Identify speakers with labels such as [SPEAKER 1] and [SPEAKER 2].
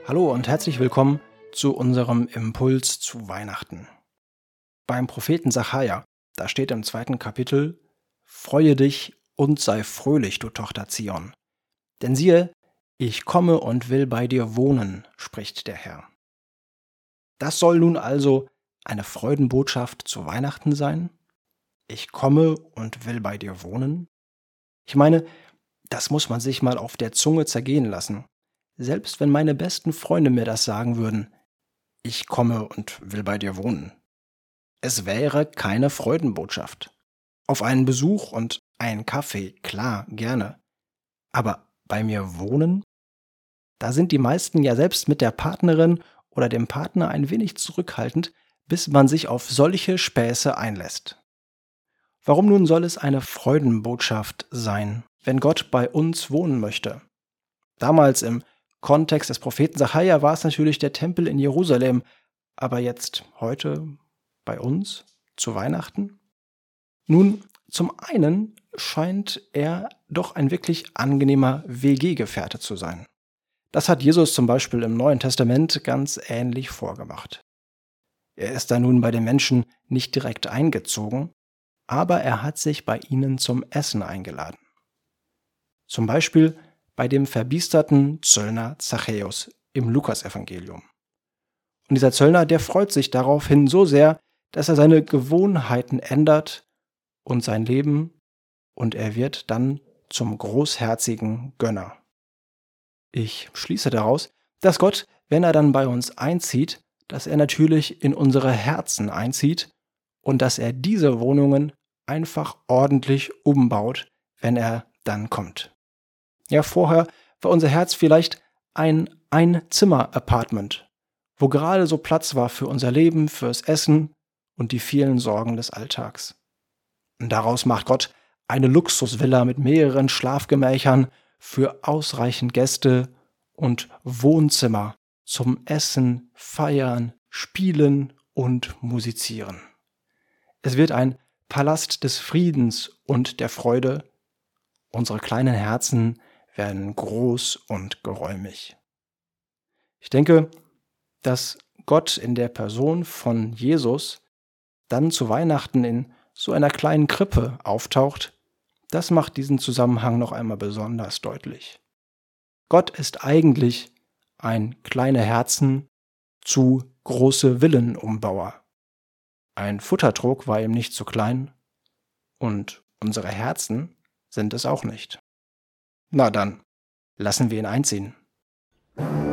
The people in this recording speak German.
[SPEAKER 1] Hallo und herzlich willkommen zu unserem Impuls zu Weihnachten. Beim Propheten Sacharja, da steht im 2. Kapitel: Freue dich und sei fröhlich, du Tochter Zion. Denn siehe, ich komme und will bei dir wohnen, spricht der Herr. Das soll nun also eine Freudenbotschaft zu Weihnachten sein? Ich komme und will bei dir wohnen? Ich meine, das muss man sich mal auf der Zunge zergehen lassen. Selbst wenn meine besten Freunde mir das sagen würden: Ich komme und will bei dir wohnen. Es wäre keine Freudenbotschaft. Auf einen Besuch und einen Kaffee, klar, gerne. Aber bei mir wohnen? Da sind die meisten ja selbst mit der Partnerin oder dem Partner ein wenig zurückhaltend, bis man sich auf solche Späße einlässt. Warum nun soll es eine Freudenbotschaft sein, wenn Gott bei uns wohnen möchte? Damals im Kontext des Propheten Sacharja war es natürlich der Tempel in Jerusalem, aber jetzt, heute, bei uns, zu Weihnachten? Nun, zum einen scheint er doch ein wirklich angenehmer WG-Gefährte zu sein. Das hat Jesus zum Beispiel im Neuen Testament ganz ähnlich vorgemacht. Er ist da nun bei den Menschen nicht direkt eingezogen, aber er hat sich bei ihnen zum Essen eingeladen. Zum Beispiel bei dem verbiesterten Zöllner Zachäus im Lukasevangelium. Und dieser Zöllner, der freut sich daraufhin so sehr, dass er seine Gewohnheiten ändert und sein Leben, und er wird dann zum großherzigen Gönner. Ich schließe daraus, dass Gott, wenn er dann bei uns einzieht, dass er natürlich in unsere Herzen einzieht und dass er diese Wohnungen einfach ordentlich umbaut, wenn er dann kommt. Ja, vorher war unser Herz vielleicht ein Ein-Zimmer-Apartment, wo gerade so Platz war für unser Leben, fürs Essen und die vielen Sorgen des Alltags. Und daraus macht Gott eine Luxusvilla mit mehreren Schlafgemächern für ausreichend Gäste und Wohnzimmer zum Essen, Feiern, Spielen und Musizieren. Es wird ein Palast des Friedens und der Freude. Unsere kleinen Herzen werden groß und geräumig. Ich denke, dass Gott in der Person von Jesus dann zu Weihnachten in so einer kleinen Krippe auftaucht, das macht diesen Zusammenhang noch einmal besonders deutlich. Gott ist eigentlich ein kleine Herzen zu große Villenumbauer. Ein Futtertrog war ihm nicht zu klein und unsere Herzen sind es auch nicht. Na dann, lassen wir ihn einziehen.